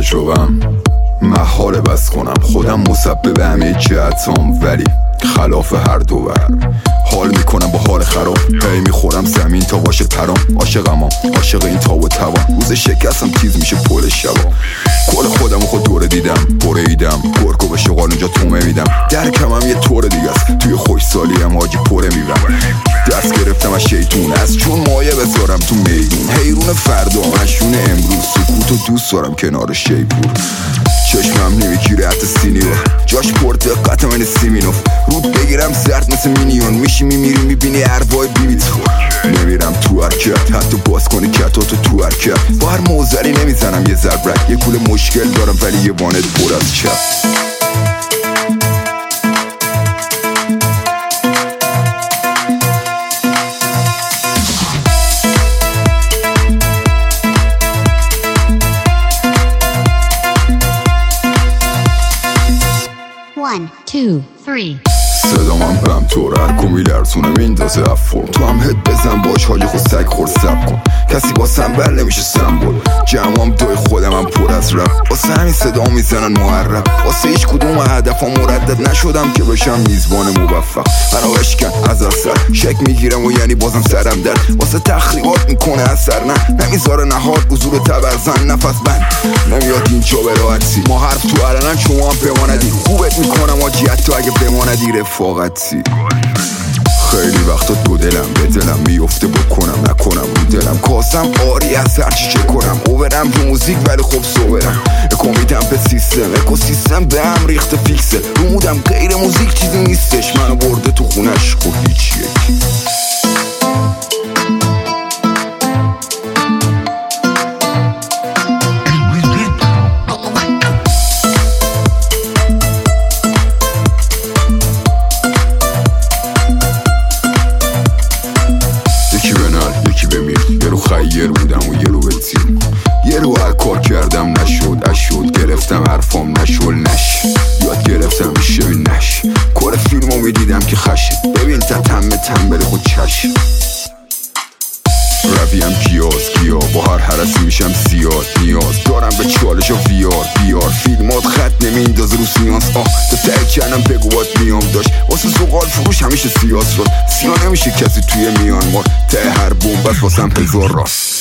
تجربم محاله بس کنم خودم مسبب همه جهتام، ولی خلاف هر دو ور حال میکنم با حال خراب. هی میخورم زمین تا باشه پرام، عاشقم عاشق این تاب و توان. روز شکستم تیز میشه پل شبا، کل خودم خود دوره دیدم بریدم گرگو به شغال اونجا تومه میدم. درکم هم یه طور دیگه است، توی خوشسالی هم حاجی پره میبرم. دست گرفتم از شیطون از چون مایه بذارم تو میدون. حیرون فردا مشون امروز سکوتو دوست دارم کنار شیپور. چشمم نمیگیره حتی سینیور جاش پر دقت من سیمینوف. رود بگیرم زرد مثل مینیون میشی میمیری میبینی ارواح بیبیت. نمیرم تو حرکت حتی باز کنی کتاتو تو حرکت. با هر موزلی نمیزنم یه زربرک. یه کول مشکل دارم ولی یه وانت پر از چپ. One, two, three. صدا من بهم تو رک و میلرزونه میندازه افور. تو هم هد بزن باش حاجی خود سگ خور سب کن. کسی با سنبل نمیشه سمبل. جمعام دای خودم هم پر از رپ. واسه همین صدا میزنن محرب. واسه هیچ کدوم هدفم مردد نشدم که بشم میزبان موفق. منو اشکن از اثر شک میگیرم و یعنی بازم سرم در. واسه تخریبات میکنه اثر نه نمیذاره نهار حضور تبرزن. نفس بند نمیاد اینجا به راحتی. ما حرف تو علنن شما هم بماندی. خوبت میکنم آجی حتی اگه بماندی رفاقتی. خیلی وقتا دو دلم به دلم میفته بکنم نکنم رو دلم. کاسم آری از هرچی چه کنم. اوورم رو موزیک ولی خب سوبرم. اکومیدم به سیستم اکوسیستم به هم ریخته فیکسه. رو مودم غیر موزیک چیزی نیستش. منو برده تو خونش خب هیچ یکی. یه رو خیر بودم و یه رو بتیم. یه رو هر کار کردم نشد گرفتم حرفام نشول نش. یاد گرفتم میشه نش. کار فیلمو میدیدم که خشه. ببین تنبل خود چش. رویم گیا با هر حرسی میشم زیاد. نیاز دارم به چالش و بیار فیلمات خط نمیندازه رو سیانس. تا تایی کردم بگو بات میام داشت. واسه زغال فروش همیشه سیاس راد. سیاه نمیشه کسی توی میانمار. ته هر بومبت واسم هزار راست.